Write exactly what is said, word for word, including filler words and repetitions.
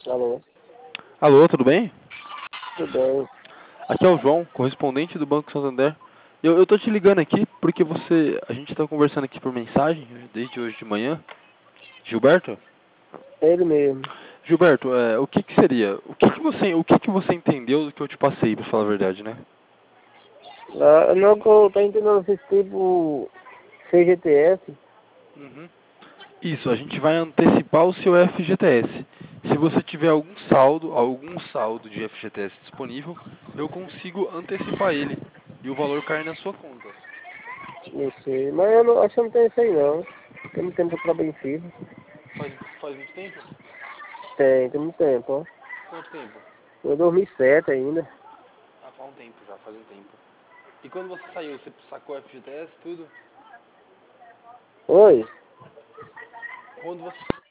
Alô, Alô, tudo bem? tudo bem? Aqui é o João, correspondente do Banco Santander. Eu, eu tô te ligando aqui porque você, a gente tá conversando aqui por mensagem desde hoje de manhã. Gilberto? Ele mesmo. Gilberto, é, o que que seria? O que que você, o que que você entendeu do que eu te passei, pra falar a verdade, né? Ah, não, que eu tô entendendo esse tipo C G T S. Uhum. Isso, a gente vai antecipar o seu F G T S. Se você tiver algum saldo, algum saldo de F G T S disponível, eu consigo antecipar ele e o valor cair na sua conta. Não sei, mas eu não, acho que eu não tenho isso aí não. Tem muito tempo que eu trabalho em firma. Faz, faz muito tempo? Tem, tem muito tempo, ó. Quanto tempo? Foi em dois mil e sete ainda. Ah, faz um tempo já, faz um tempo. E quando você saiu, você sacou F G T S, tudo? Oi? Quando você